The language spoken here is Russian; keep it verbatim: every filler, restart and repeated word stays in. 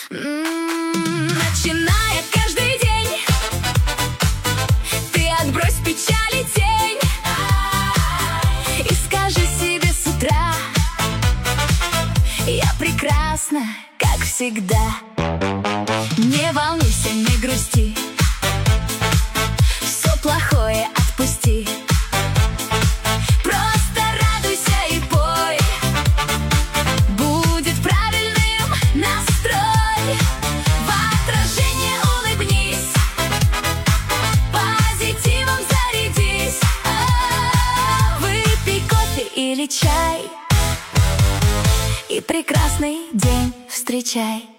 М-м, Начиная каждый день, ты отбрось печаль и тень и скажи себе с утра: я прекрасна, как всегда. Не волнуйся, не грусти, все плохое отпусти. Просто радуйся и пой, будет правильным настрой. В отражение улыбнись, позитивом зарядись. А, выпей кофе или чай и прекрасный день встречай.